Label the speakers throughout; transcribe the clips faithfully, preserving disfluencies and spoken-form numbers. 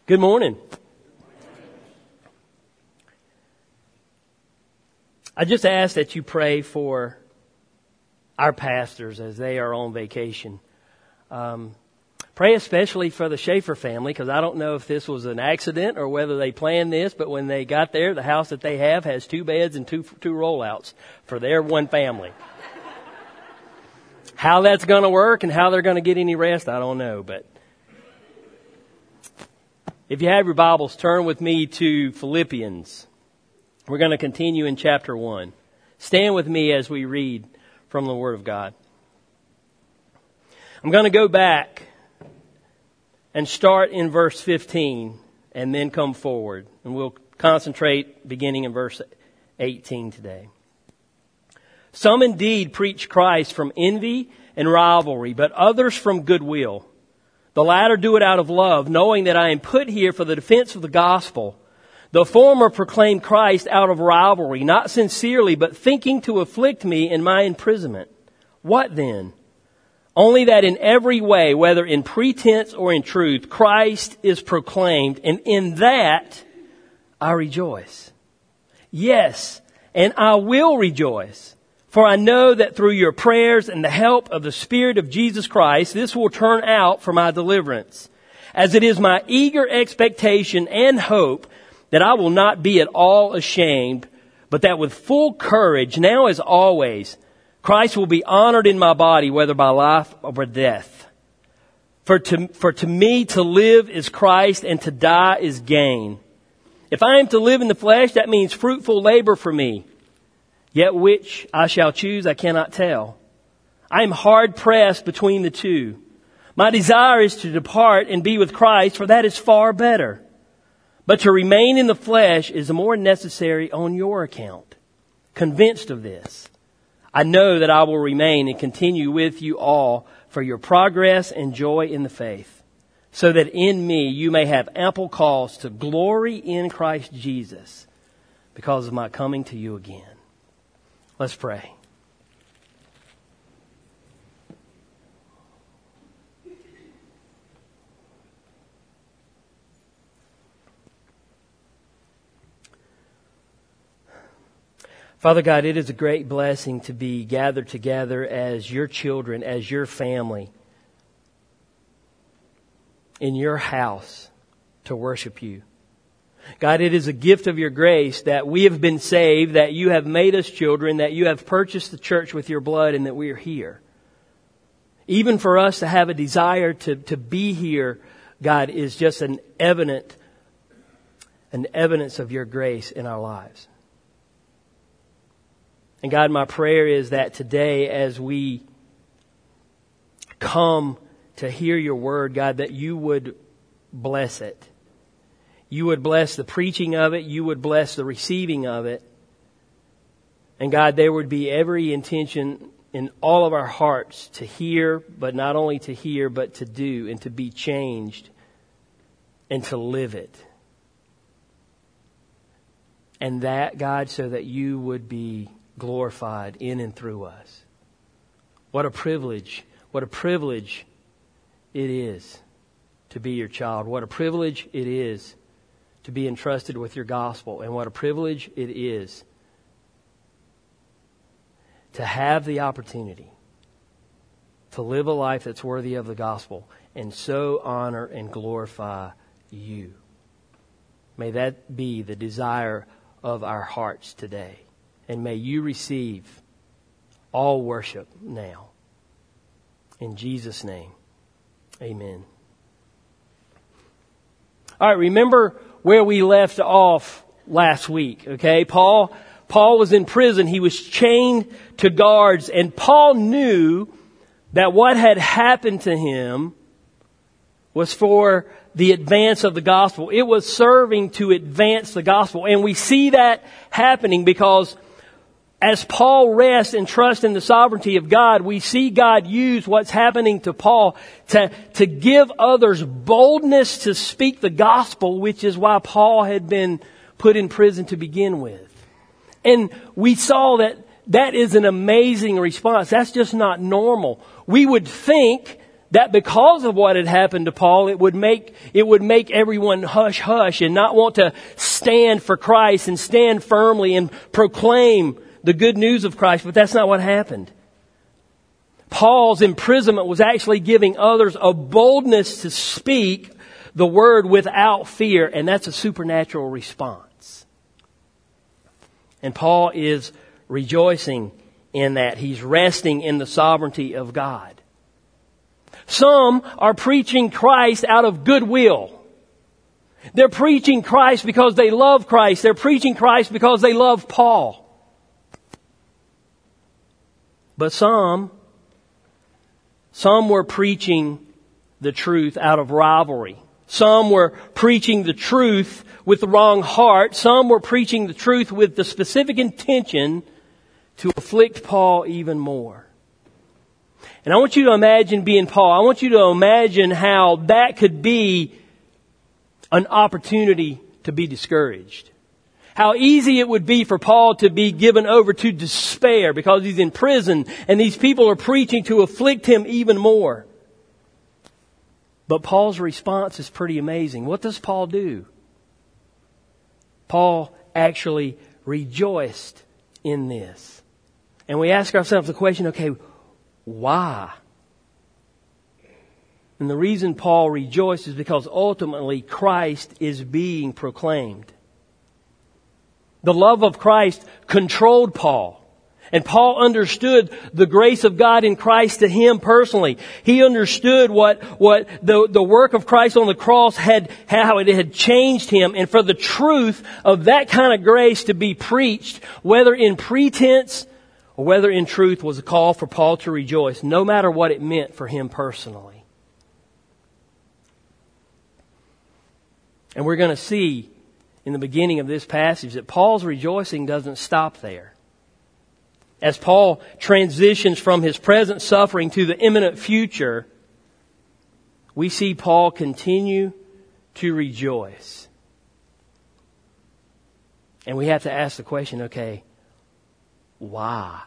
Speaker 1: Good morning. I just ask that you pray for our pastors as they are on vacation. Um, pray especially for the Schaefer family, because I don't know if this was an accident or whether they planned this, but when they got there, the house that they have has two beds and two two rollouts for their one family. How that's going to work and how they're going to get any rest, I don't know, but if you have your Bibles, turn with me to Philippians. We're going to continue in chapter one. Stand with me as we read from the Word of God. I'm going to go back and start in verse fifteen and then come forward. And we'll concentrate beginning in verse eighteen today. Some indeed preach Christ from envy and rivalry, but others from goodwill. The latter do it out of love, knowing that I am put here for the defense of the gospel. The former proclaim Christ out of rivalry, not sincerely, but thinking to afflict me in my imprisonment. What then? Only that in every way, whether in pretense or in truth, Christ is proclaimed, and in that I rejoice. Yes, and I will rejoice. For I know that through your prayers and the help of the Spirit of Jesus Christ, this will turn out for my deliverance. As it is my eager expectation and hope that I will not be at all ashamed, but that with full courage, now as always, Christ will be honored in my body, whether by life or by death. For to, for to me to live is Christ, and to die is gain. If I am to live in the flesh, that means fruitful labor for me. Yet which I shall choose, I cannot tell. I am hard pressed between the two. My desire is to depart and be with Christ, for that is far better. But to remain in the flesh is more necessary on your account. Convinced of this, I know that I will remain and continue with you all for your progress and joy in the faith, so that in me you may have ample cause to glory in Christ Jesus because of my coming to you again. Let's pray. Father God, it is a great blessing to be gathered together as your children, as your family, in your house to worship you. God, it is a gift of your grace that we have been saved, that you have made us children, that you have purchased the church with your blood, and that we are here. Even for us to have a desire to, to be here, God, is just an evident, an evidence of your grace in our lives. And God, my prayer is that today as we come to hear your word, God, that you would bless it. You would bless the preaching of it. You would bless the receiving of it. And God, there would be every intention in all of our hearts to hear, but not only to hear, but to do and to be changed and to live it. And that, God, so that you would be glorified in and through us. What a privilege, what a privilege it is to be your child. What a privilege it is to be entrusted with your gospel. And what a privilege it is to have the opportunity to live a life that's worthy of the gospel and so honor and glorify you. May that be the desire of our hearts today. And may you receive all worship now. In Jesus' name, amen. All right, remember where we left off last week, okay? Paul, Paul was in prison. He was chained to guards, and Paul knew that what had happened to him was for the advance of the gospel. It was serving to advance the gospel. And we see that happening because as Paul rests and trusts in the sovereignty of God, we see God use what's happening to Paul to, to give others boldness to speak the gospel, which is why Paul had been put in prison to begin with. And we saw that that is an amazing response. That's just not normal. We would think that because of what had happened to Paul, it would make, it would make everyone hush hush and not want to stand for Christ and stand firmly and proclaim the good news of Christ. But that's not what happened. Paul's imprisonment was actually giving others a boldness to speak the word without fear, and that's a supernatural response. And Paul is rejoicing in that. He's resting in the sovereignty of God. Some are preaching Christ out of goodwill. They're preaching Christ because they love Christ. They're preaching Christ because they love Paul. But some, some were preaching the truth out of rivalry. Some were preaching the truth with the wrong heart. Some were preaching the truth with the specific intention to afflict Paul even more. And I want you to imagine being Paul. I want you to imagine how that could be an opportunity to be discouraged. How easy it would be for Paul to be given over to despair because he's in prison and these people are preaching to afflict him even more. But Paul's response is pretty amazing. What does Paul do? Paul actually rejoiced in this. And we ask ourselves the question, okay, why? And the reason Paul rejoiced is because ultimately Christ is being proclaimed. The love of Christ controlled Paul. And Paul understood the grace of God in Christ to him personally. He understood what, what the, the work of Christ on the cross had, how it had changed him. And for the truth of that kind of grace to be preached, whether in pretense or whether in truth, was a call for Paul to rejoice, no matter what it meant for him personally. And we're going to see in the beginning of this passage that Paul's rejoicing doesn't stop there. As Paul transitions from his present suffering to the imminent future, we see Paul continue to rejoice. And we have to ask the question, okay, why?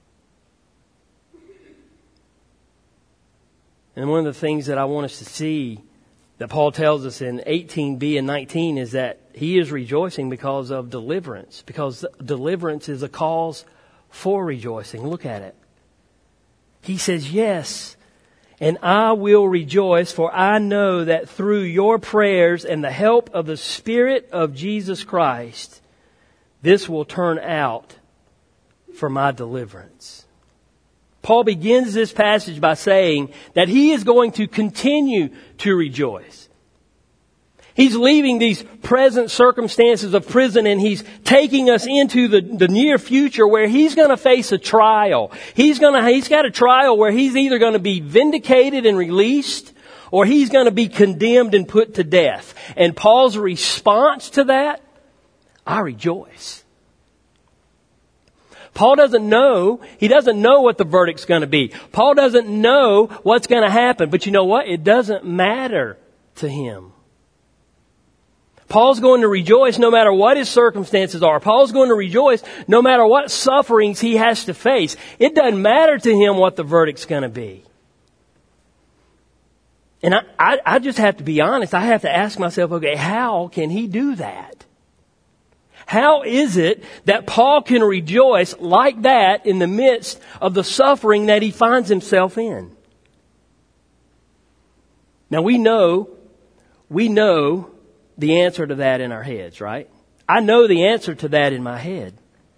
Speaker 1: And one of the things that I want us to see that Paul tells us in eighteen b and nineteen is that he is rejoicing because of deliverance. Because deliverance is a cause for rejoicing. Look at it. He says, yes, and I will rejoice, for I know that through your prayers and the help of the Spirit of Jesus Christ, this will turn out for my deliverance. Paul begins this passage by saying that he is going to continue to rejoice. He's leaving these present circumstances of prison and he's taking us into the, the near future where he's going to face a trial. He's going to, he's got a trial where he's either going to be vindicated and released or he's going to be condemned and put to death. And Paul's response to that, I rejoice. Paul doesn't know, he doesn't know what the verdict's going to be. Paul doesn't know what's going to happen. But you know what? It doesn't matter to him. Paul's going to rejoice no matter what his circumstances are. Paul's going to rejoice no matter what sufferings he has to face. It doesn't matter to him what the verdict's going to be. And I, I, I just have to be honest. I have to ask myself, okay, how can he do that? How is it that Paul can rejoice like that in the midst of the suffering that he finds himself in? Now we know, we know the answer to that in our heads, right? I know the answer to that in my head.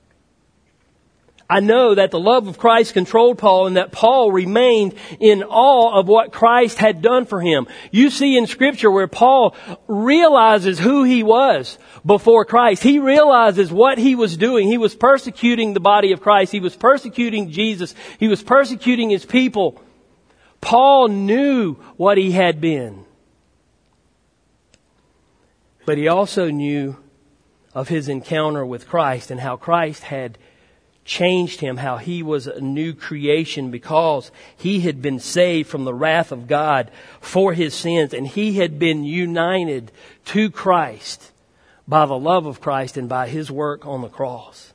Speaker 1: I know that the love of Christ controlled Paul and that Paul remained in awe of what Christ had done for him. You see in Scripture where Paul realizes who he was before Christ. He realizes what he was doing. He was persecuting the body of Christ. He was persecuting Jesus. He was persecuting his people. Paul knew what he had been. But he also knew of his encounter with Christ and how Christ had changed him, how he was a new creation because he had been saved from the wrath of God for his sins, and he had been united to Christ by the love of Christ and by his work on the cross.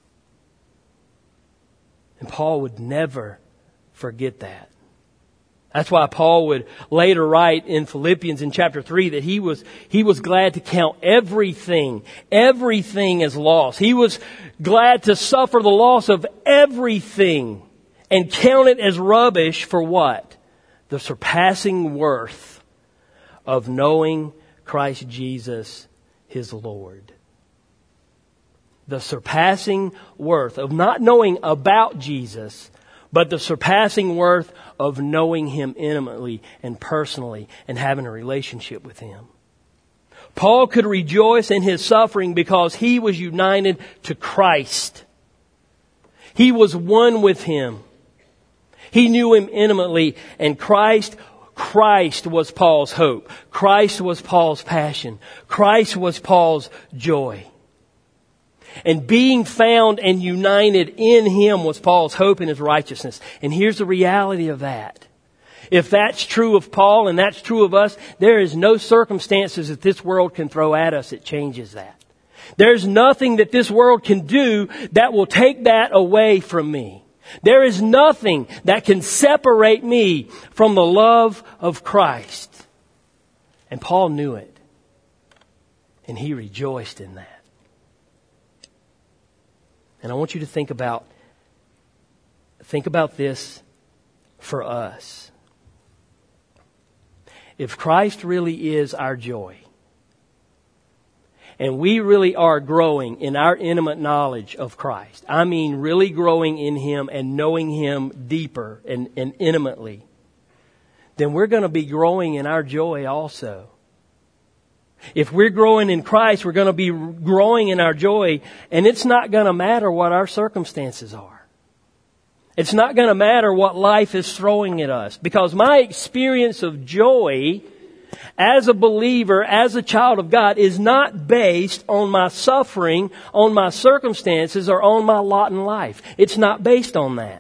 Speaker 1: And Paul would never forget that. That's why Paul would later write in Philippians in chapter three that he was, he was glad to count everything, everything as loss. He was glad to suffer the loss of everything and count it as rubbish for what? The surpassing worth of knowing Christ Jesus, His Lord. The surpassing worth of not knowing about Jesus, but the surpassing worth of knowing Him intimately and personally and having a relationship with Him. Paul could rejoice in his suffering because he was united to Christ. He was one with Him. He knew Him intimately, and Christ, Christ was Paul's hope. Christ was Paul's passion. Christ was Paul's joy. And being found and united in Him was Paul's hope and his righteousness. And here's the reality of that. If that's true of Paul and that's true of us, there is no circumstances that this world can throw at us that changes that. There's nothing that this world can do that will take that away from me. There is nothing that can separate me from the love of Christ. And Paul knew it. And he rejoiced in that. And I want you to think about, think about this for us. If Christ really is our joy, and we really are growing in our intimate knowledge of Christ, I mean really growing in Him and knowing Him deeper and, and intimately, then we're going to be growing in our joy also. If we're growing in Christ, we're going to be growing in our joy, and it's not going to matter what our circumstances are. It's not going to matter what life is throwing at us, because my experience of joy as a believer, as a child of God, is not based on my suffering, on my circumstances, or on my lot in life. It's not based on that.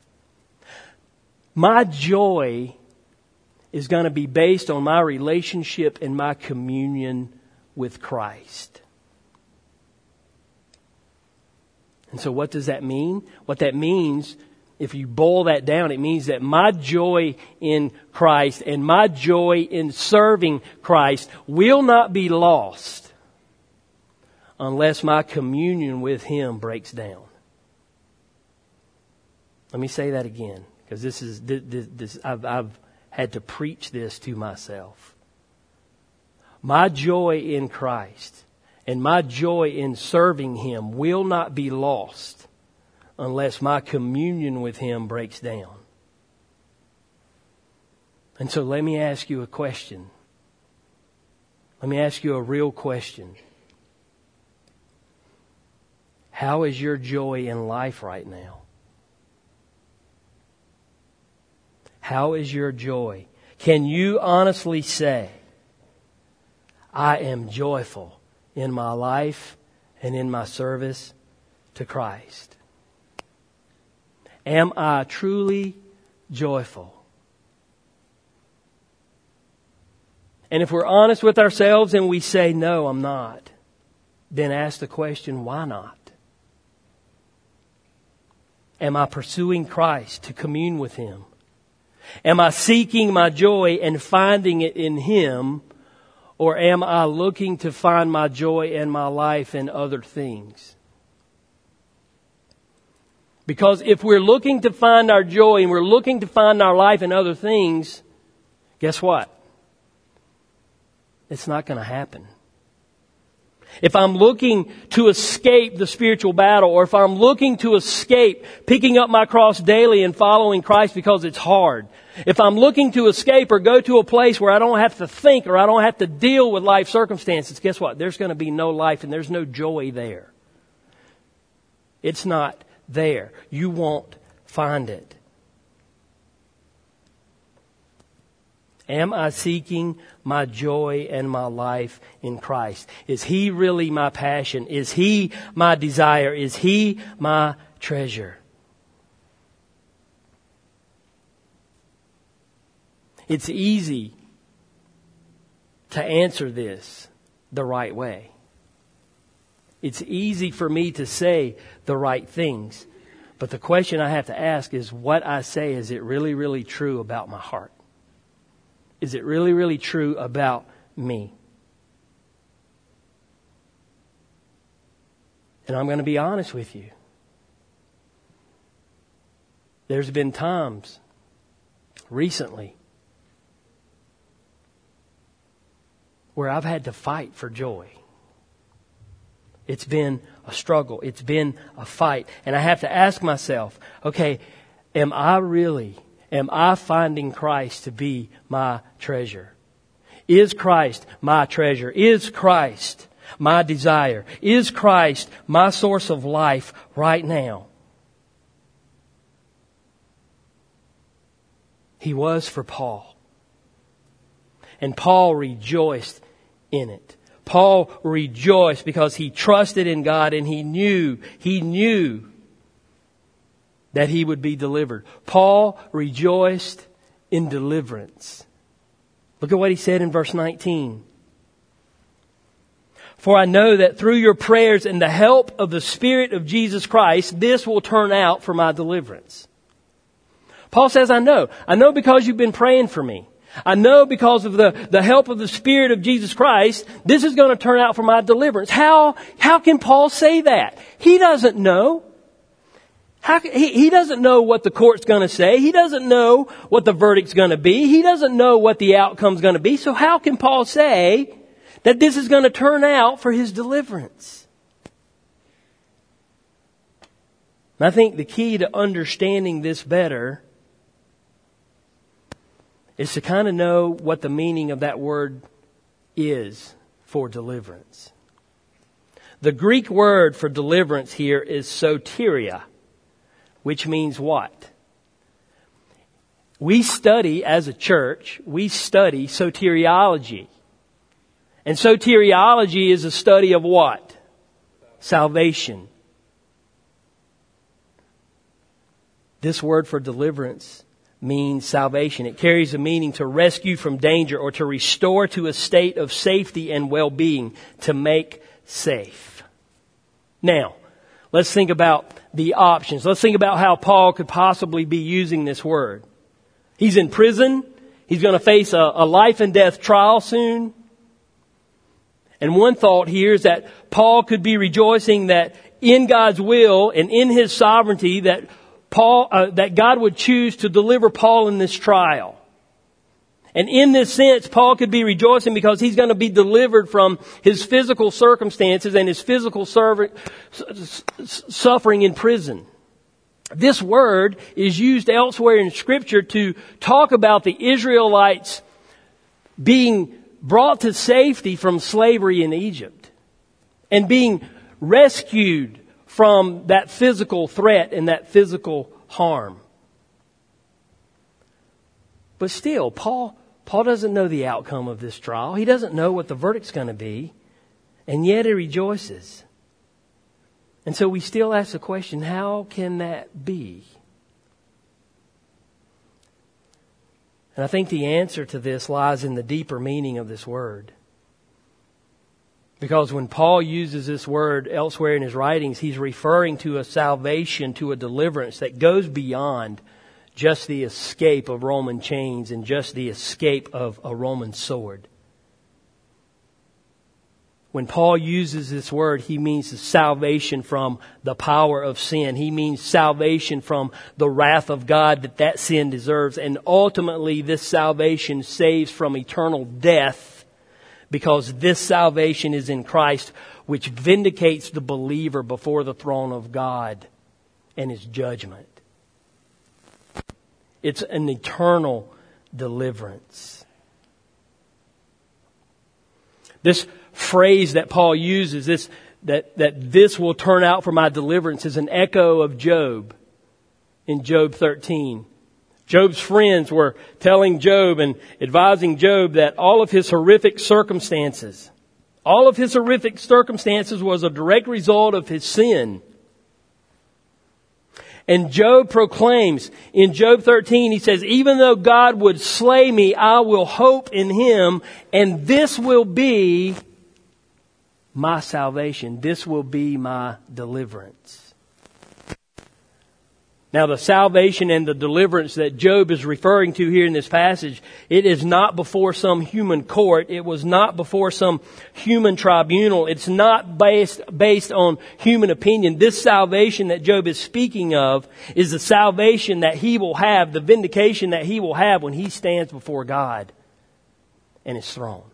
Speaker 1: My joy is going to be based on my relationship and my communion with Christ. And so what does that mean? What that means, if you boil that down, it means that my joy in Christ and my joy in serving Christ will not be lost unless my communion with Him breaks down. Let me say that again, because this is this, this I've, I've had to preach this to myself. My joy in Christ and my joy in serving Him will not be lost unless my communion with Him breaks down. And so let me ask you a question. Let me ask you a real question. How is your joy in life right now? How is your joy? Can you honestly say, I am joyful in my life and in my service to Christ? Am I truly joyful? And if we're honest with ourselves and we say, no, I'm not, then ask the question, why not? Am I pursuing Christ to commune with Him? Am I seeking my joy and finding it in Him? Or am I looking to find my joy and my life in other things? Because if we're looking to find our joy and we're looking to find our life in other things, guess what? It's not going to happen. If I'm looking to escape the spiritual battle, or if I'm looking to escape picking up my cross daily and following Christ because it's hard, if I'm looking to escape or go to a place where I don't have to think or I don't have to deal with life circumstances, guess what? There's going to be no life and there's no joy there. It's not there. You won't find it. Am I seeking my joy and my life in Christ? Is He really my passion? Is He my desire? Is He my treasure? It's easy to answer this the right way. It's easy for me to say the right things. But the question I have to ask is, what I say, is it really, really true about my heart? Is it really, really true about me? And I'm going to be honest with you. There's been times recently where I've had to fight for joy. It's been a struggle. It's been a fight. And I have to ask myself, okay, am I really, am I finding Christ to be my treasure? Is Christ my treasure? Is Christ my desire? Is Christ my source of life right now? He was for Paul. And Paul rejoiced in it. Paul rejoiced because he trusted in God and he knew, he knew that he would be delivered. Paul rejoiced in deliverance. Look at what he said in verse nineteen. For I know that through your prayers and the help of the Spirit of Jesus Christ, this will turn out for my deliverance. Paul says, I know. I know because you've been praying for me. I know because of the, the help of the Spirit of Jesus Christ, this is going to turn out for my deliverance. How, how can Paul say that? He doesn't know. How, he, he doesn't know what the court's going to say. He doesn't know what the verdict's going to be. He doesn't know what the outcome's going to be. So how can Paul say that this is going to turn out for his deliverance? And I think the key to understanding this better is to kind of know what the meaning of that word is for deliverance. The Greek word for deliverance here is soteria, which means what? We study, as a church, we study soteriology. And soteriology is a study of what? Salvation. This word for deliverance means salvation. It carries a meaning to rescue from danger or to restore to a state of safety and well-being, to make safe. Now, let's think about the options. Let's think about how Paul could possibly be using this word. He's in prison. He's going to face a, a life and death trial soon. And one thought here is that Paul could be rejoicing that in God's will and in His sovereignty that Paul, uh, that God would choose to deliver Paul in this trial. And in this sense, Paul could be rejoicing because he's going to be delivered from his physical circumstances and his physical serv- suffering in prison. This word is used elsewhere in Scripture to talk about the Israelites being brought to safety from slavery in Egypt and being rescued from that physical threat and that physical harm. But still, Paul, Paul doesn't know the outcome of this trial. He doesn't know what the verdict's going to be. And yet he rejoices. And so we still ask the question, how can that be? And I think the answer to this lies in the deeper meaning of this word. Because when Paul uses this word elsewhere in his writings, he's referring to a salvation, to a deliverance that goes beyond just the escape of Roman chains and just the escape of a Roman sword. When Paul uses this word, he means the salvation from the power of sin. He means salvation from the wrath of God that that sin deserves. And ultimately, this salvation saves from eternal death, because this salvation is in Christ, which vindicates the believer before the throne of God and His judgment. It's an eternal deliverance. This phrase that Paul uses, this that, that this will turn out for my deliverance, is an echo of Job in Job thirteen. Job's friends were telling Job and advising Job that all of his horrific circumstances, all of his horrific circumstances was a direct result of his sin. And Job proclaims in Job thirteen, he says, even though God would slay me, I will hope in Him, and this will be my salvation. This will be my deliverance. Now, the salvation and the deliverance that Job is referring to here in this passage, it is not before some human court. It was not before some human tribunal. It's not based, based on human opinion. This salvation that Job is speaking of is the salvation that he will have, the vindication that he will have when he stands before God and His throne.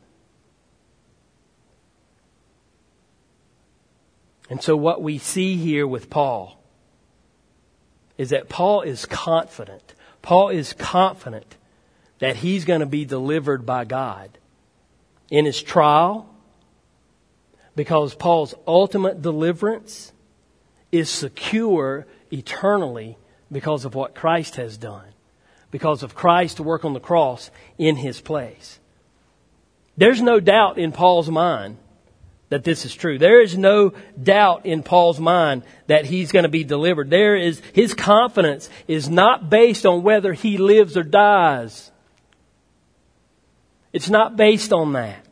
Speaker 1: And so what we see here with Paul is that Paul is confident. Paul is confident that he's going to be delivered by God in his trial, because Paul's ultimate deliverance is secure eternally because of what Christ has done, because of Christ's work on the cross in his place. There's no doubt in Paul's mind that this is true. There is no doubt in Paul's mind that he's going to be delivered. There is, his confidence is not based on whether he lives or dies. It's not based on that.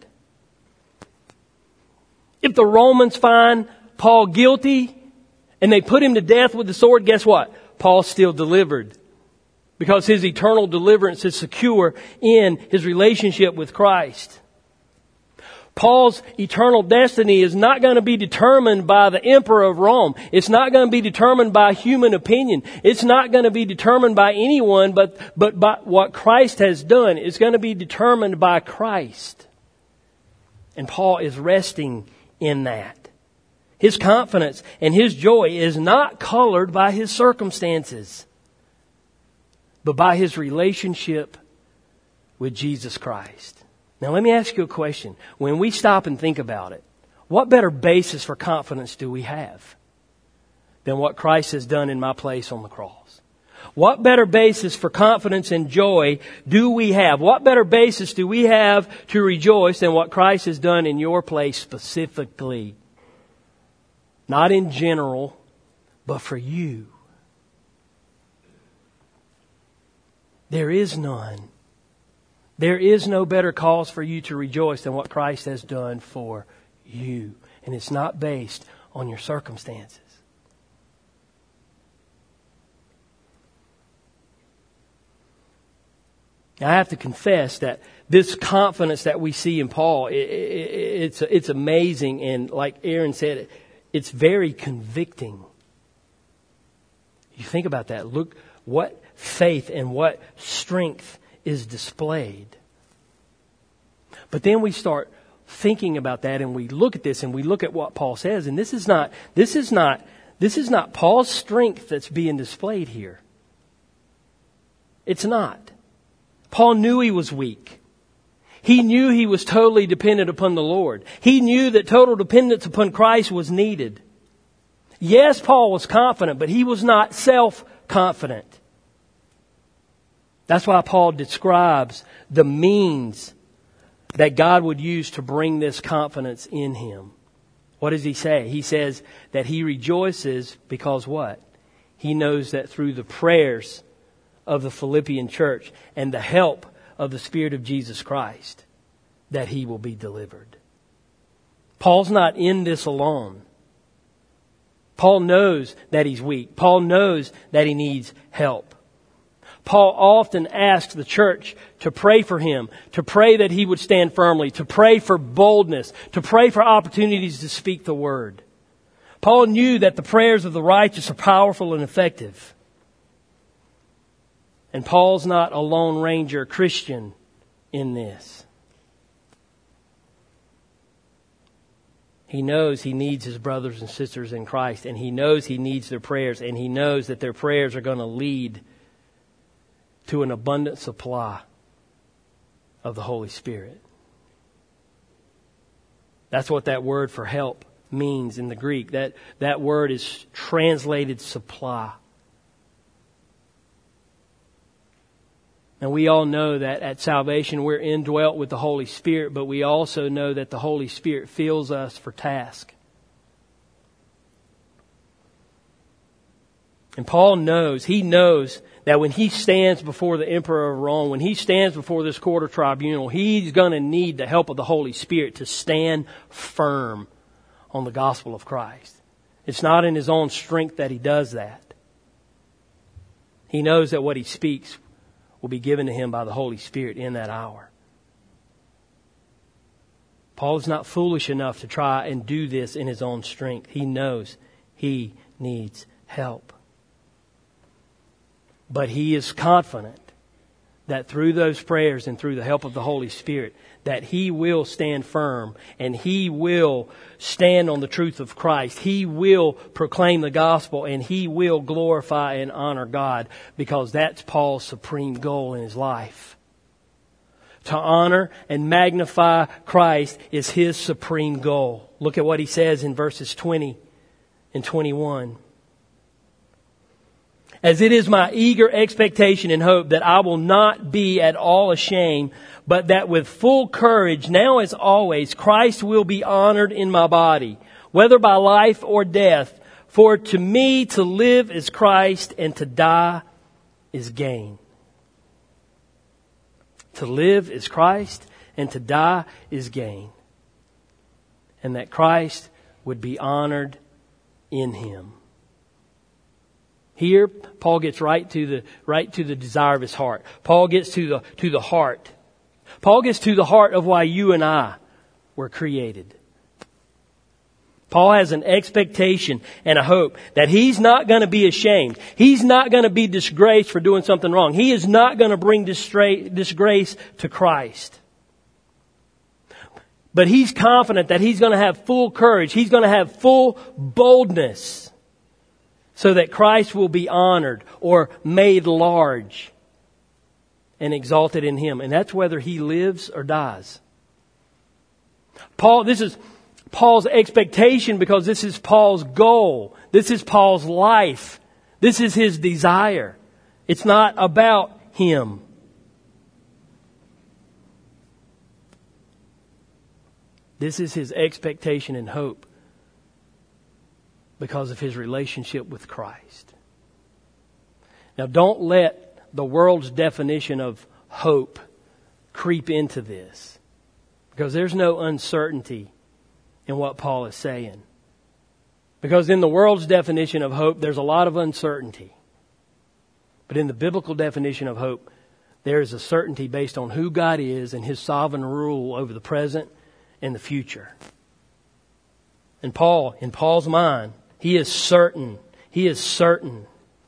Speaker 1: If the Romans find Paul guilty and they put him to death with the sword, guess what? Paul's still delivered, because his eternal deliverance is secure in his relationship with Christ. Paul's eternal destiny is not going to be determined by the emperor of Rome. It's not going to be determined by human opinion. It's not going to be determined by anyone but, but by what Christ has done. It's going to be determined by Christ. And Paul is resting in that. His confidence and his joy is not colored by his circumstances, but by his relationship with Jesus Christ. Now, let me ask you a question. When we stop and think about it, what better basis for confidence do we have than what Christ has done in my place on the cross? What better basis for confidence and joy do we have? What better basis do we have to rejoice than what Christ has done in your place specifically? Not in general, but for you. There is none. There is no better cause for you to rejoice than what Christ has done for you. And it's not based on your circumstances. Now, I have to confess that this confidence that we see in Paul, it, it, it's, it's amazing. And like Aaron said, it's very convicting. You think about that. Look what faith and what strength is displayed. But then we start thinking about that, and we look at this, and we look at what Paul says, and this is not this is not this is not Paul's strength that's being displayed here. It's not. Paul knew he was weak. He knew he was totally dependent upon the Lord. He knew that total dependence upon Christ was needed. Yes, Paul was confident, but he was not self-confident. That's why Paul describes the means that God would use to bring this confidence in him. What does he say? He says that he rejoices because what? He knows that through the prayers of the Philippian church and the help of the Spirit of Jesus Christ, that he will be delivered. Paul's not in this alone. Paul knows that he's weak. Paul knows that he needs help. Paul often asks the church to pray for him, to pray that he would stand firmly, to pray for boldness, to pray for opportunities to speak the word. Paul knew that the prayers of the righteous are powerful and effective. And Paul's not a Lone Ranger Christian in this. He knows he needs his brothers and sisters in Christ, and he knows he needs their prayers, and he knows that their prayers are going to lead to an abundant supply of the Holy Spirit. That's what that word for help means in the Greek. That, that word is translated supply. And we all know that at salvation we're indwelt with the Holy Spirit, but we also know that the Holy Spirit fills us for task. And Paul knows, he knows that when he stands before the emperor of Rome, when he stands before this court or tribunal, he's going to need the help of the Holy Spirit to stand firm on the gospel of Christ. It's not in his own strength that he does that. He knows that what he speaks will be given to him by the Holy Spirit in that hour. Paul is not foolish enough to try and do this in his own strength. He knows he needs help. But he is confident that through those prayers and through the help of the Holy Spirit, that he will stand firm and he will stand on the truth of Christ. He will proclaim the gospel and he will glorify and honor God, because that's Paul's supreme goal in his life. To honor and magnify Christ is his supreme goal. Look at what he says in verses twenty and twenty-one. As it is my eager expectation and hope that I will not be at all ashamed, but that with full courage, now as always, Christ will be honored in my body, whether by life or death. For to me to live is Christ, and to die is gain. To live is Christ, and to die is gain. And that Christ would be honored in him. Here, Paul gets right to the right to the desire of his heart. Paul gets to the to the heart. Paul gets to the heart of why you and I were created. Paul has an expectation and a hope that he's not going to be ashamed. He's not going to be disgraced for doing something wrong. He is not going to bring disgrace to Christ. But he's confident that he's going to have full courage. He's going to have full boldness, so that Christ will be honored or made large and exalted in him. And that's whether he lives or dies. Paul, this is Paul's expectation, because this is Paul's goal. This is Paul's life. This is his desire. It's not about him. This is his expectation and hope, because of his relationship with Christ. Now, don't let the world's definition of hope creep into this, because there's no uncertainty in what Paul is saying. Because in the world's definition of hope, there's a lot of uncertainty. But in the biblical definition of hope, there is a certainty based on who God is and his sovereign rule over the present and the future. And Paul, in Paul's mind, He is certain, he is certain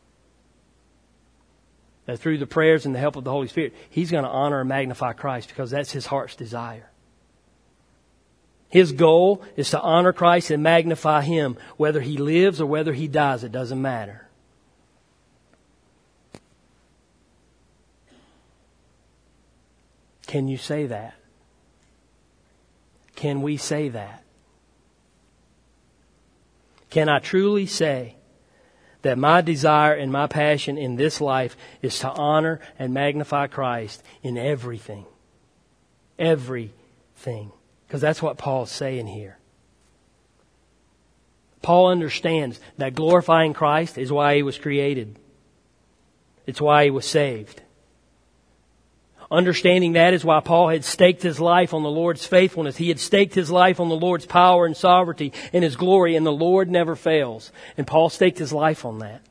Speaker 1: that through the prayers and the help of the Holy Spirit, he's going to honor and magnify Christ, because that's his heart's desire. His goal is to honor Christ and magnify him, whether he lives or whether he dies. It doesn't matter. Can you say that? Can we say that? Can I truly say that my desire and my passion in this life is to honor and magnify Christ in everything? Everything. Because that's what Paul's saying here. Paul understands that glorifying Christ is why he was created. It's why he was saved. Understanding that is why Paul had staked his life on the Lord's faithfulness. He had staked his life on the Lord's power and sovereignty and his glory, and the Lord never fails. And Paul staked his life on that.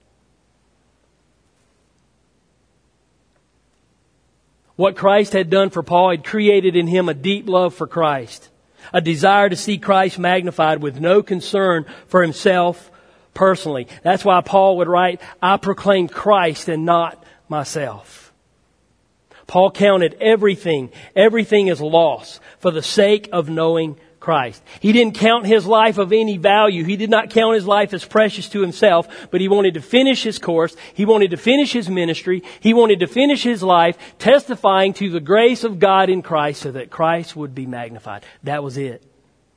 Speaker 1: What Christ had done for Paul had created in him a deep love for Christ, a desire to see Christ magnified with no concern for himself personally. That's why Paul would write, I proclaim Christ and not myself. Paul counted everything, everything as loss for the sake of knowing Christ. He didn't count his life of any value. He did not count his life as precious to himself, but he wanted to finish his course. He wanted to finish his ministry. He wanted to finish his life testifying to the grace of God in Christ, so that Christ would be magnified. That was it.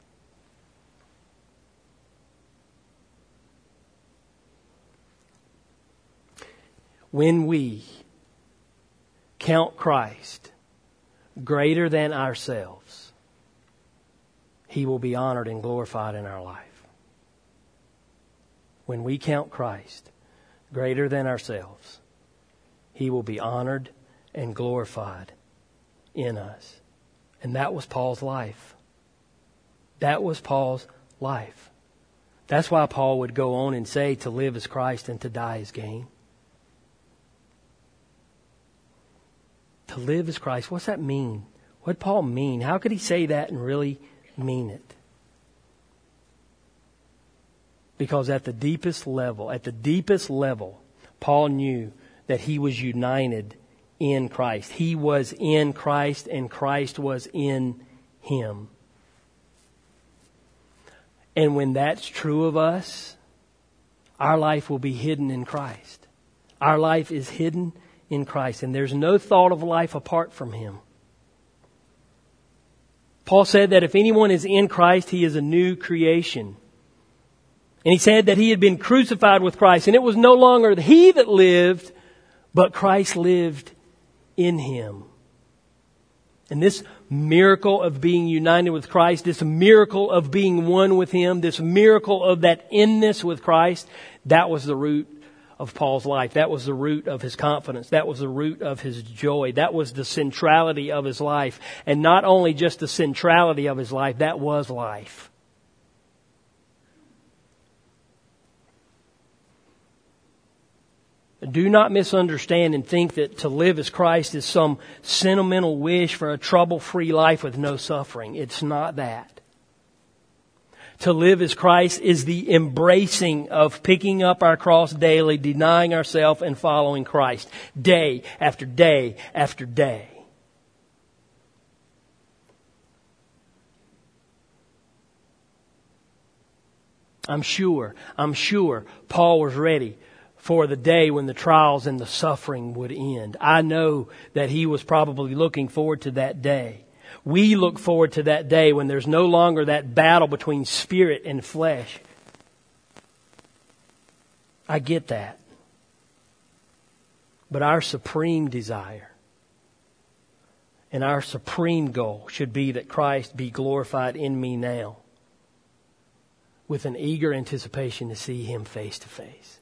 Speaker 1: When we count Christ greater than ourselves, He will be honored and glorified in our life. When we count Christ greater than ourselves, He will be honored and glorified in us. And that was Paul's life. That was Paul's life. That's why Paul would go on and say, to live is Christ and to die is gain. To live is Christ. What's that mean? What did Paul mean? How could he say that and really mean it? Because at the deepest level, at the deepest level, Paul knew that he was united in Christ. He was in Christ and Christ was in him. And when that's true of us, our life will be hidden in Christ. Our life is hidden in Christ, and there's no thought of life apart from him. Paul said that if anyone is in Christ, he is a new creation. And he said that he had been crucified with Christ, and it was no longer he that lived, but Christ lived in him. And this miracle of being united with Christ, this miracle of being one with him, this miracle of that inness with Christ, that was the root of Paul's life. That was the root of his confidence. That was the root of his joy. That was the centrality of his life. And not only just the centrality of his life, that was life. Do not misunderstand and think that to live as Christ is some sentimental wish for a trouble-free life with no suffering. It's not that. To live as Christ is the embracing of picking up our cross daily, denying ourselves and following Christ day after day after day. I'm sure, I'm sure Paul was ready for the day when the trials and the suffering would end. I know that he was probably looking forward to that day. We look forward to that day when there's no longer that battle between spirit and flesh. I get that. But our supreme desire and our supreme goal should be that Christ be glorified in me now, with an eager anticipation to see him face to face.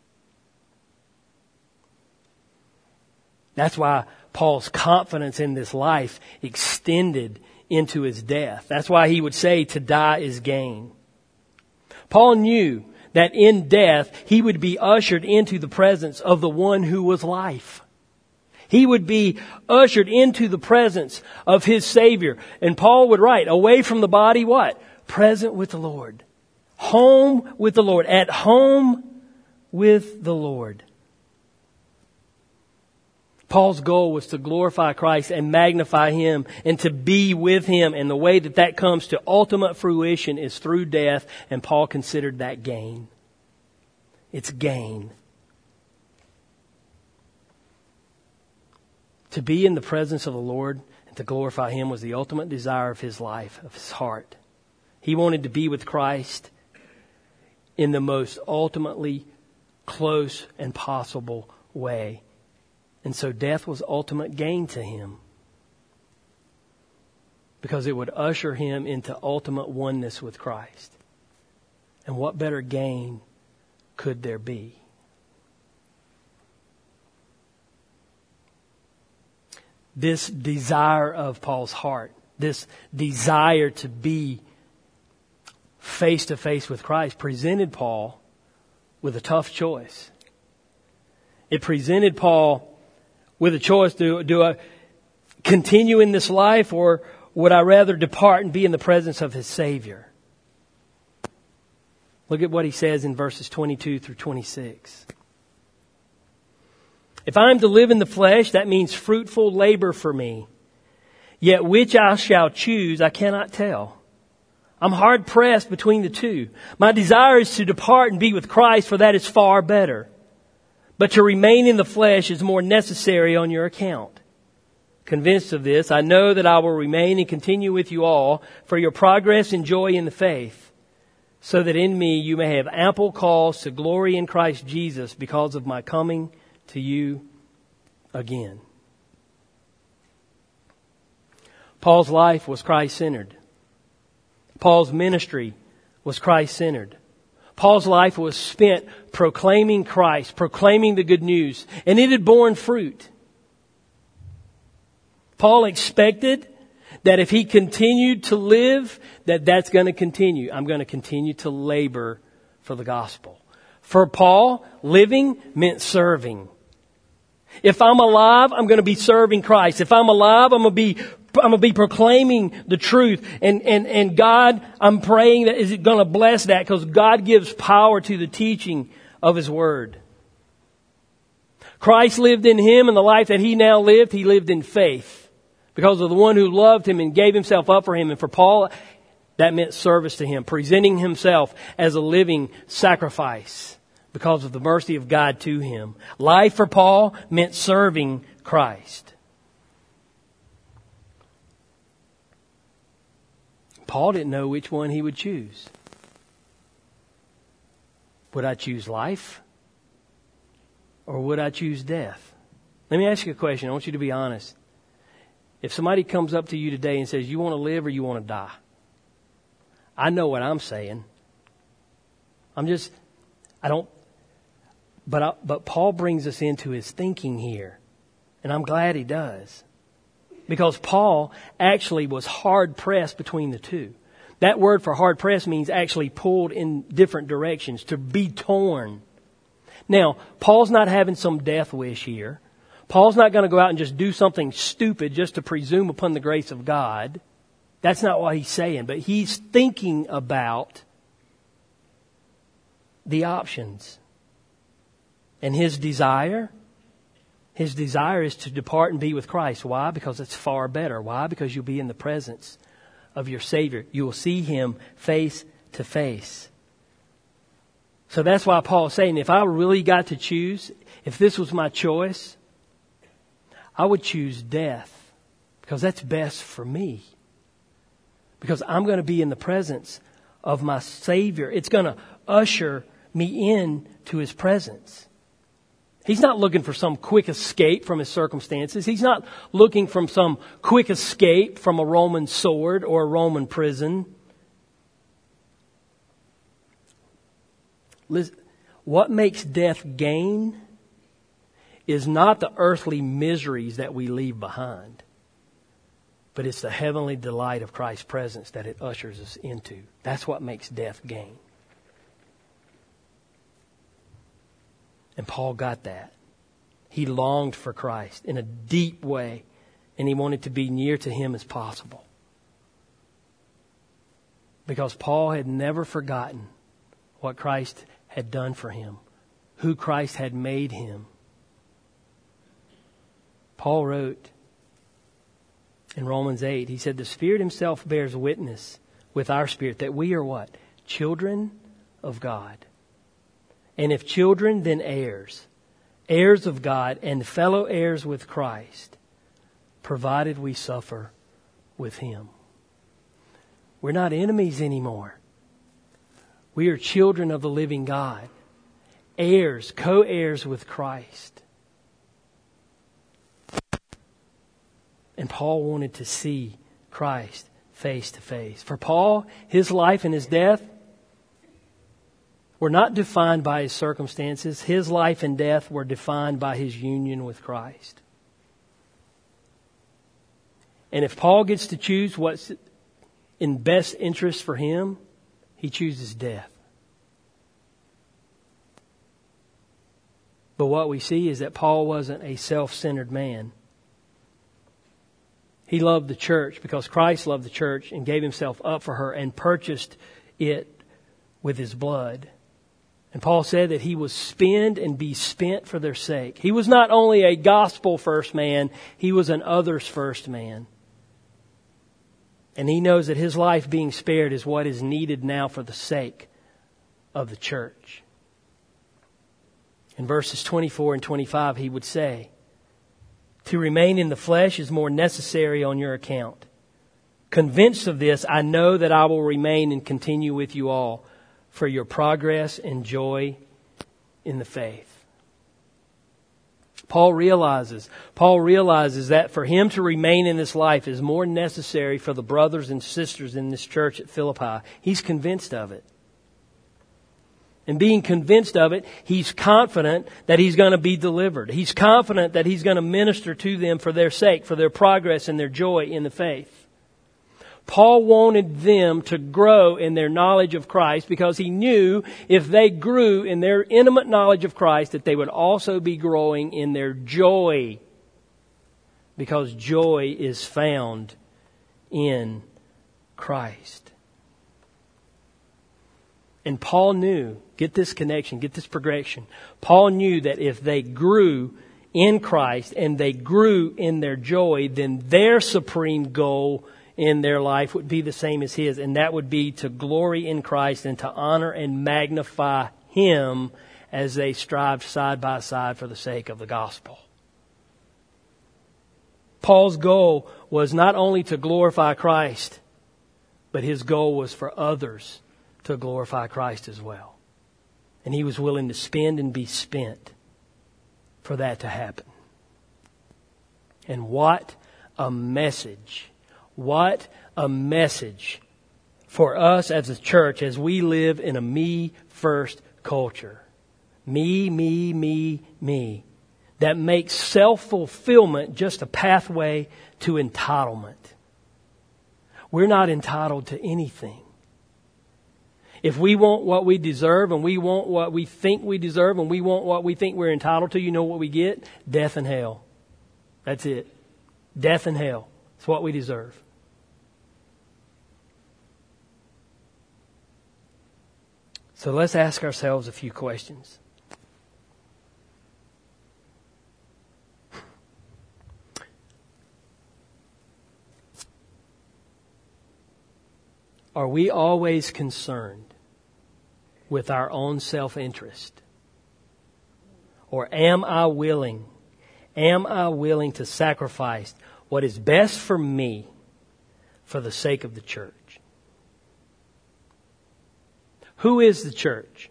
Speaker 1: That's why Paul's confidence in this life extended into his death. That's why he would say to die is gain. Paul knew that in death he would be ushered into the presence of the one who was life. He would be ushered into the presence of his Savior. And Paul would write, away from the body, what? Present with the Lord. Home with the Lord. At home with the Lord. Paul's goal was to glorify Christ and magnify him and to be with him. And the way that that comes to ultimate fruition is through death. And Paul considered that gain. It's gain. To be in the presence of the Lord and to glorify him was the ultimate desire of his life, of his heart. He wanted to be with Christ in the most ultimately close and possible way. And so death was ultimate gain to him, because it would usher him into ultimate oneness with Christ. And what better gain could there be? This desire of Paul's heart, this desire to be face to face with Christ, presented Paul with a tough choice. It presented Paul with a choice. Do, do I continue in this life, or would I rather depart and be in the presence of his Savior? Look at what he says in verses twenty-two through twenty-six. If I am to live in the flesh, that means fruitful labor for me. Yet which I shall choose, I cannot tell. I'm hard pressed between the two. My desire is to depart and be with Christ, for that is far better. But to remain in the flesh is more necessary on your account. Convinced of this, I know that I will remain and continue with you all for your progress and joy in the faith, so that in me you may have ample cause to glory in Christ Jesus because of my coming to you again. Paul's life was Christ-centered. Paul's ministry was Christ-centered. Paul's life was spent proclaiming Christ, proclaiming the good news, and it had borne fruit. Paul expected that if he continued to live, that that's going to continue. I'm going to continue to labor for the gospel. For Paul, living meant serving. If I'm alive, I'm going to be serving Christ. If I'm alive, I'm going to be I'm going to be proclaiming the truth. And, and, and God, I'm praying that is going to bless that, because God gives power to the teaching of His Word. Christ lived in Him, and the life that He now lived, He lived in faith because of the one who loved Him and gave Himself up for Him. And for Paul, that meant service to Him, presenting himself as a living sacrifice because of the mercy of God to him. Life for Paul meant serving Christ. Paul didn't know which one he would choose. Would I choose life? Or would I choose death? Let me ask you a question. I want you to be honest. If somebody comes up to you today and says, you want to live or you want to die? I know what I'm saying. I'm just, I don't, but I, but Paul brings us into his thinking here. And I'm glad he does. Because Paul actually was hard pressed between the two. That word for hard pressed means actually pulled in different directions, to be torn. Now, Paul's not having some death wish here. Paul's not going to go out and just do something stupid just to presume upon the grace of God. That's not what he's saying. But he's thinking about the options. And his desire, his desire is to depart and be with Christ. Why? Because it's far better. Why? Because you'll be in the presence of your Savior. You will see Him face to face. So that's why Paul's saying, if I really got to choose, if this was my choice, I would choose death, because that's best for me. Because I'm going to be in the presence of my Savior. It's going to usher me in to His presence. He's not looking for some quick escape from his circumstances. He's not looking for some quick escape from a Roman sword or a Roman prison. Listen, what makes death gain is not the earthly miseries that we leave behind, but it's the heavenly delight of Christ's presence that it ushers us into. That's what makes death gain. And Paul got that. He longed for Christ in a deep way, and he wanted to be near to Him as possible. Because Paul had never forgotten what Christ had done for him, who Christ had made him. Paul wrote in Romans eight, he said, the Spirit Himself bears witness with our spirit that we are what? Children of God. And if children, then heirs, heirs of God and fellow heirs with Christ, provided we suffer with Him. We're not enemies anymore. We are children of the living God, heirs, co-heirs with Christ. And Paul wanted to see Christ face to face. For Paul, his life and his death were not defined by his circumstances. His life and death were defined by his union with Christ. And if Paul gets to choose what's in best interest for him, he chooses death. But what we see is that Paul wasn't a self-centered man. He loved the church because Christ loved the church and gave Himself up for her and purchased it with His blood. And Paul said that he was spend and be spent for their sake. He was not only a gospel first man, he was an others first man. And he knows that his life being spared is what is needed now for the sake of the church. In verses twenty-four and twenty-five, he would say, to remain in the flesh is more necessary on your account. Convinced of this, I know that I will remain and continue with you all for your progress and joy in the faith. Paul realizes, Paul realizes that for him to remain in this life is more necessary for the brothers and sisters in this church at Philippi. He's convinced of it. And being convinced of it, he's confident that he's going to be delivered. He's confident that he's going to minister to them for their sake, for their progress and their joy in the faith. Paul wanted them to grow in their knowledge of Christ because he knew if they grew in their intimate knowledge of Christ that they would also be growing in their joy, because joy is found in Christ. And Paul knew, get this connection, get this progression. Paul knew that if they grew in Christ and they grew in their joy, then their supreme goal in their life would be the same as his, and that would be to glory in Christ and to honor and magnify Him as they strived side by side for the sake of the gospel. Paul's goal was not only to glorify Christ, but his goal was for others to glorify Christ as well. And he was willing to spend and be spent for that to happen. And what a message. What a message for us as a church as we live in a me-first culture. Me, me, me, me. That makes self-fulfillment just a pathway to entitlement. We're not entitled to anything. If we want what we deserve and we want what we think we deserve and we want what we think we're entitled to, you know what we get? Death and hell. That's it. Death and hell. It's what we deserve. So let's ask ourselves a few questions. Are we always concerned with our own self-interest? Or am I willing, am I willing to sacrifice what is best for me for the sake of the church? Who is the church?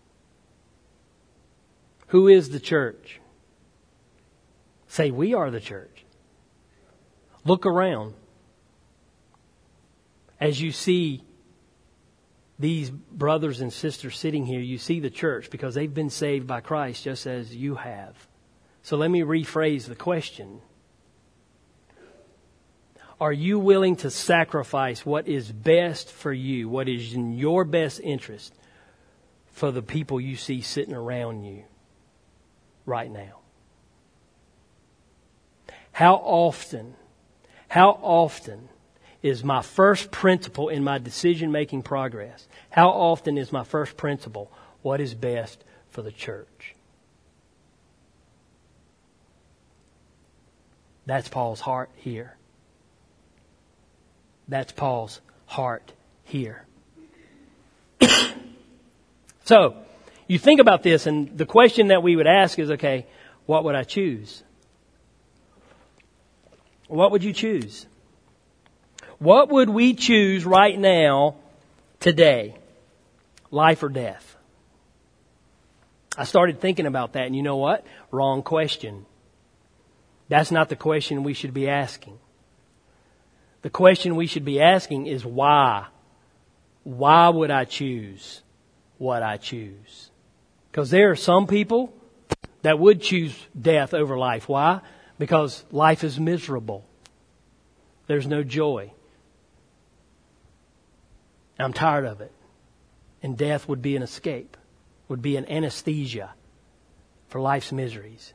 Speaker 1: Who is the church? Say, we are the church. Look around. As you see these brothers and sisters sitting here, you see the church because they've been saved by Christ just as you have. So let me rephrase the question. Are you willing to sacrifice what is best for you, what is in your best interest for the people you see sitting around you right now? How often, how often is my first principle in my decision-making progress? How often is my first principle what is best for the church? That's Paul's heart here. That's Paul's heart here. So, you think about this, and the question that we would ask is, okay, what would I choose? What would you choose? What would we choose right now, today? Life or death? I started thinking about that, and you know what? Wrong question. That's not the question we should be asking. The question we should be asking is why? Why would I choose what I choose? Because there are some people that would choose death over life. Why? Because life is miserable. There's no joy. I'm tired of it. And death would be an escape, would be an anesthesia for life's miseries.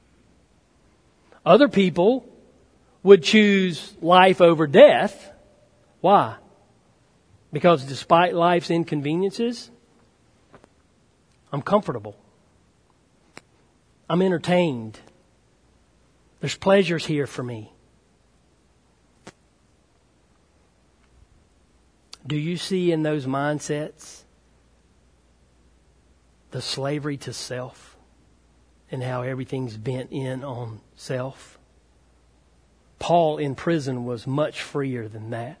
Speaker 1: Other people would choose life over death. Why? Because despite life's inconveniences, I'm comfortable. I'm entertained. There's pleasures here for me. Do you see in those mindsets the slavery to self and how everything's bent in on self? Paul in prison was much freer than that.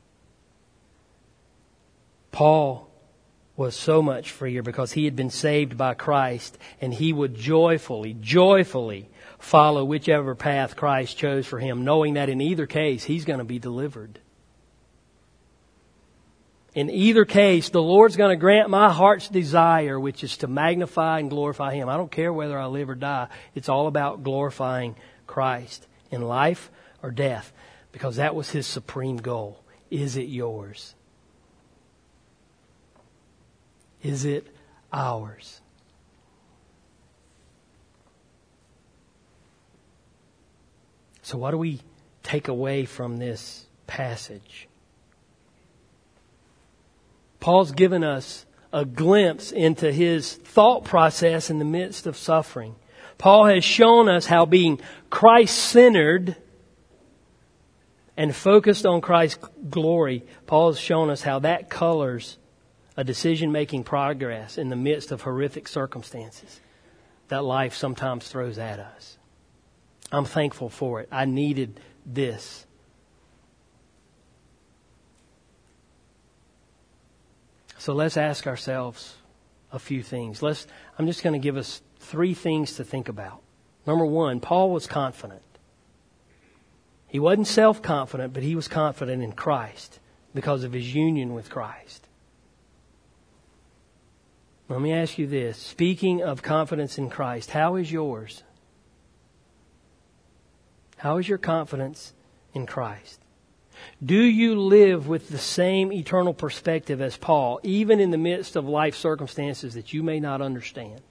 Speaker 1: Paul was so much freer because he had been saved by Christ, and he would joyfully, joyfully follow whichever path Christ chose for him, knowing that in either case he's going to be delivered. In either case, the Lord's going to grant my heart's desire, which is to magnify and glorify Him. I don't care whether I live or die. It's all about glorifying Christ in life or death, because that was His supreme goal. is it yours? Is it ours? So what do we take away from this passage? Paul's given us a glimpse into his thought process in the midst of suffering. Paul has shown us how being Christ-centered and focused on Christ's glory, Paul has shown us how that colors a decision-making progress in the midst of horrific circumstances that life sometimes throws at us. I'm thankful for it. I needed this. So let's ask ourselves a few things. Let's. I'm just going to give us three things to think about. Number one, Paul was confident. He wasn't self-confident, but he was confident in Christ because of his union with Christ. Let me ask you this. Speaking of confidence in Christ, how is yours? How is your confidence in Christ? Do you live with the same eternal perspective as Paul, even in the midst of life circumstances that you may not understand?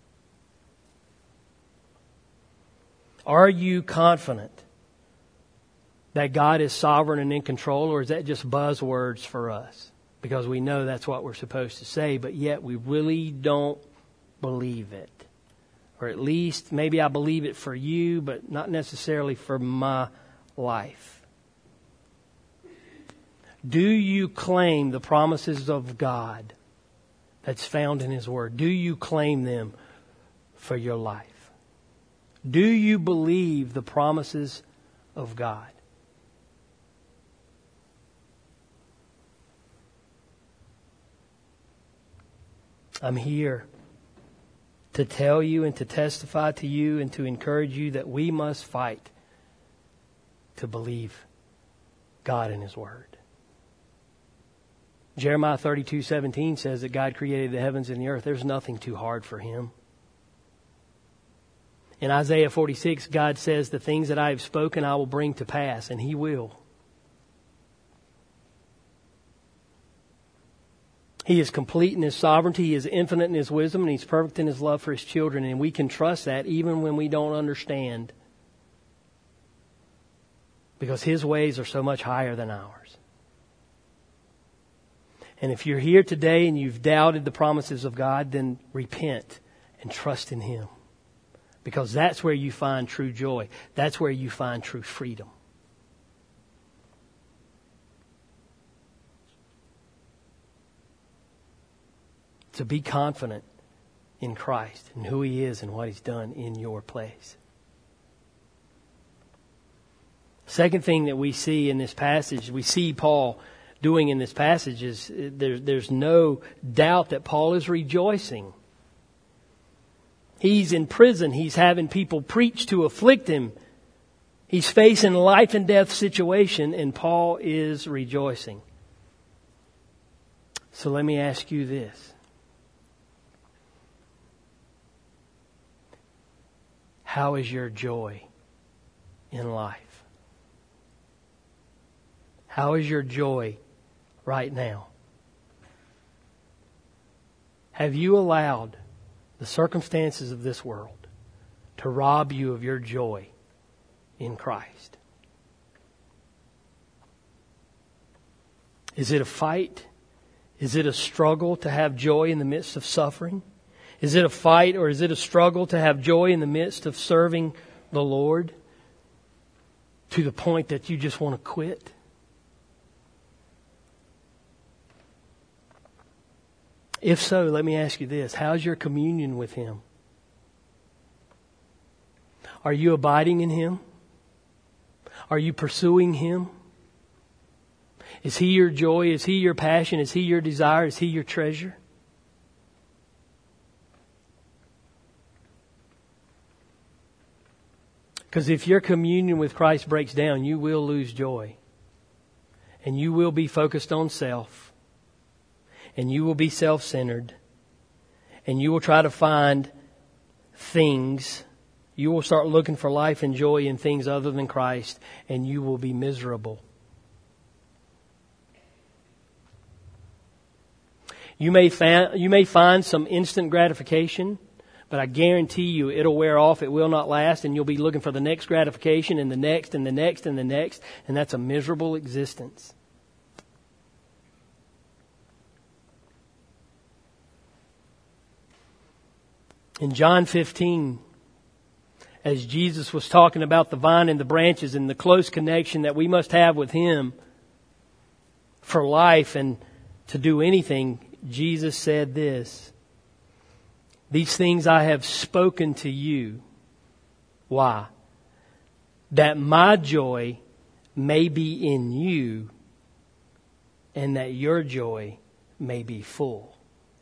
Speaker 1: Are you confident that God is sovereign and in control, or is that just buzzwords for us? Because we know that's what we're supposed to say, but yet we really don't believe it. Or at least maybe I believe it for you, but not necessarily for my life. Do you claim the promises of God that's found in His Word? Do you claim them for your life? Do you believe the promises of God? I'm here to tell you and to testify to you and to encourage you that we must fight to believe God and His Word. Jeremiah thirty-two seventeen says that God created the heavens and the earth. There's nothing too hard for Him. In Isaiah forty-six, God says, the things that I have spoken I will bring to pass, and He will. He is complete in His sovereignty, He is infinite in His wisdom, and He's perfect in His love for His children. And we can trust that even when we don't understand. Because His ways are so much higher than ours. And if you're here today and you've doubted the promises of God, then repent and trust in Him. Because that's where you find true joy. That's where you find true freedom. So be confident in Christ and who He is and what He's done in your place. Second thing that we see in this passage, we see Paul doing in this passage is there, there's no doubt that Paul is rejoicing. He's in prison. He's having people preach to afflict him. He's facing a life and death situation, and Paul is rejoicing. So let me ask you this. How is your joy in life? How is your joy right now? Have you allowed the circumstances of this world to rob you of your joy in Christ? Is it a fight? Is it a struggle to have joy in the midst of suffering? Is it a fight or is it a struggle to have joy in the midst of serving the Lord to the point that you just want to quit? If so, let me ask you this. How's your communion with Him? Are you abiding in Him? Are you pursuing Him? Is He your joy? Is He your passion? Is He your desire? Is He your treasure? Because if your communion with Christ breaks down, you will lose joy. And you will be focused on self. And you will be self-centered. And you will try to find things. You will start looking for life and joy in things other than Christ. And you will be miserable. You may, fa- you may find some instant gratification, but I guarantee you it'll wear off, it will not last, and you'll be looking for the next gratification and the next and the next and the next, and that's a miserable existence. In John fifteen, as Jesus was talking about the vine and the branches and the close connection that we must have with Him for life and to do anything, Jesus said this, "These things I have spoken to you." Why? "That my joy may be in you and that your joy may be full."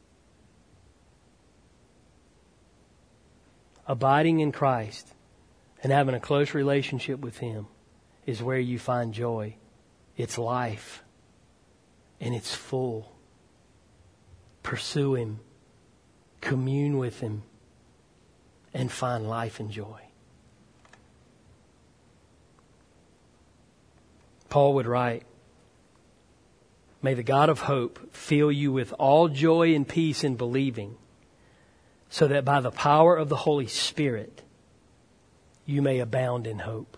Speaker 1: Abiding in Christ and having a close relationship with Him is where you find joy. It's life. And it's full. Pursue Him. Commune with Him. And find life and joy. Paul would write, "May the God of hope fill you with all joy and peace in believing, so that by the power of the Holy Spirit you may abound in hope."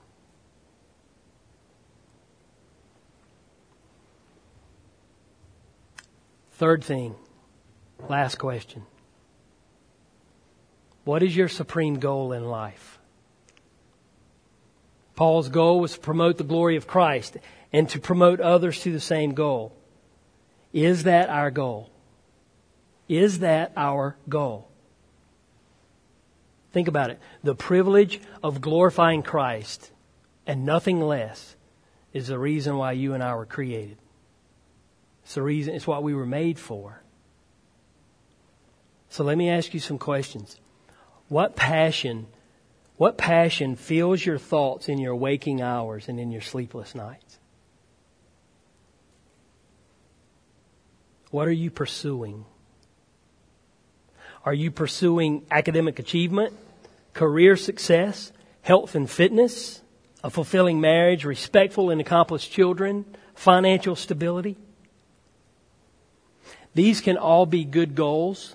Speaker 1: Third thing, last question. What is your supreme goal in life? Paul's goal was to promote the glory of Christ and to promote others to the same goal. Is that our goal? Is that our goal? Think about it. The privilege of glorifying Christ and nothing less is the reason why you and I were created. It's the reason, it's what we were made for. So let me ask you some questions. What passion, what passion fills your thoughts in your waking hours and in your sleepless nights? What are you pursuing? Are you pursuing academic achievement, career success, health and fitness, a fulfilling marriage, respectful and accomplished children, financial stability? These can all be good goals,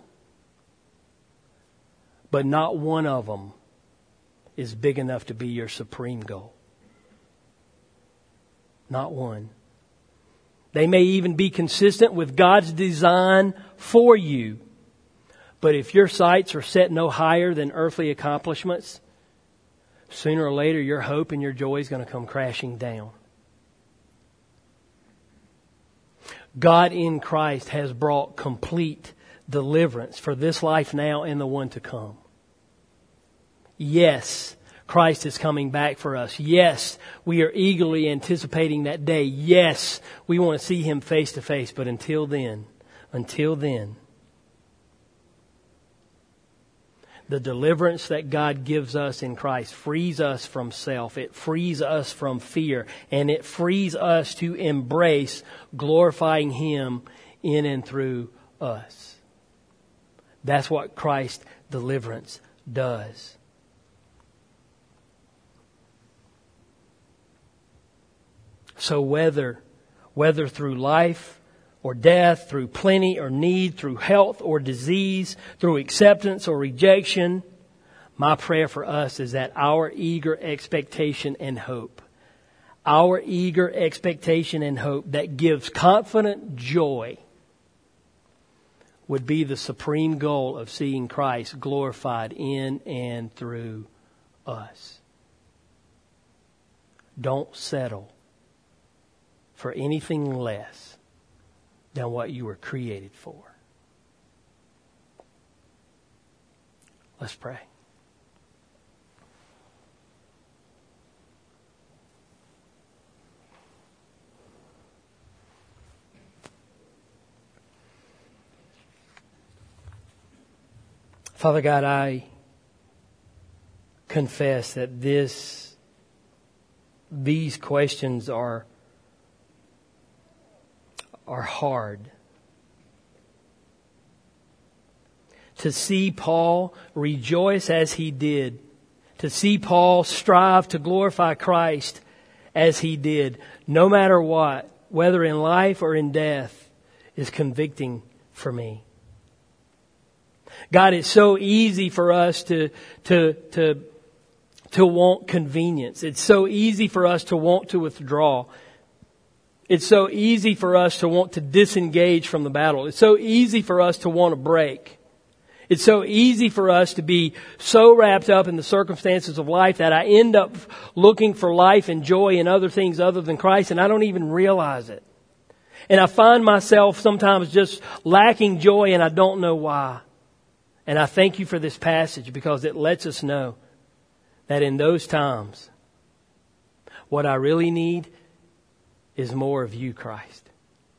Speaker 1: but not one of them is big enough to be your supreme goal. Not one. They may even be consistent with God's design for you. But if your sights are set no higher than earthly accomplishments, sooner or later your hope and your joy is going to come crashing down. God in Christ has brought complete deliverance for this life now and the one to come. Yes, Christ is coming back for us. Yes, we are eagerly anticipating that day. Yes, we want to see Him face to face. But until then, until then, the deliverance that God gives us in Christ frees us from self. It frees us from fear. And it frees us to embrace glorifying Him in and through us. That's what Christ's deliverance does. So whether, whether through life or death, through plenty or need, through health or disease, through acceptance or rejection, my prayer for us is that our eager expectation and hope, our eager expectation and hope that gives confident joy would be the supreme goal of seeing Christ glorified in and through us. Don't settle for anything less than what you were created for. Let's pray. Father God, I confess that this, these questions are are hard. To see Paul rejoice as he did, to see Paul strive to glorify Christ as he did, no matter what, whether in life or in death, is convicting for me. God, it's so easy for us to, to, to, to want convenience. It's so easy for us to want to withdraw. It's so easy for us to want to disengage from the battle. It's so easy for us to want to break. It's so easy for us to be so wrapped up in the circumstances of life that I end up looking for life and joy in other things other than Christ, and I don't even realize it. And I find myself sometimes just lacking joy, and I don't know why. And I thank you for this passage because it lets us know that in those times, what I really need is more of you, Christ.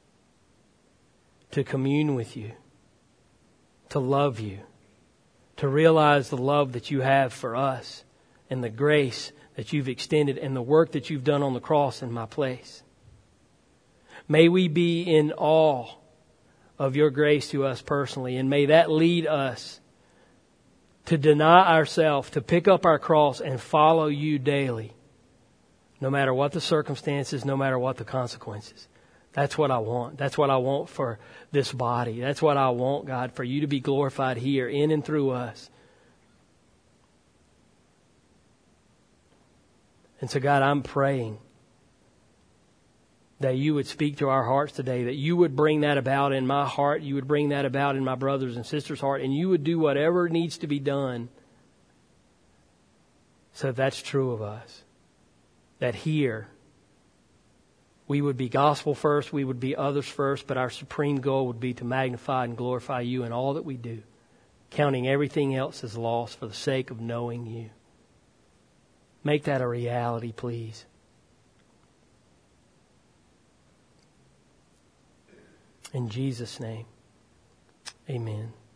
Speaker 1: To commune with you. To love you. To realize the love that you have for us. And the grace that you've extended. And the work that you've done on the cross in my place. May we be in awe of your grace to us personally. And may that lead us to deny ourselves, to pick up our cross and follow you daily. No matter what the circumstances, no matter what the consequences. That's what I want. That's what I want for this body. That's what I want, God, for you to be glorified here in and through us. And so, God, I'm praying that you would speak to our hearts today, that you would bring that about in my heart, you would bring that about in my brothers and sisters' heart, and you would do whatever needs to be done so that's true of us. That here, we would be gospel first, we would be others first, but our supreme goal would be to magnify and glorify you in all that we do, counting everything else as loss for the sake of knowing you. Make that a reality, please. In Jesus' name, amen.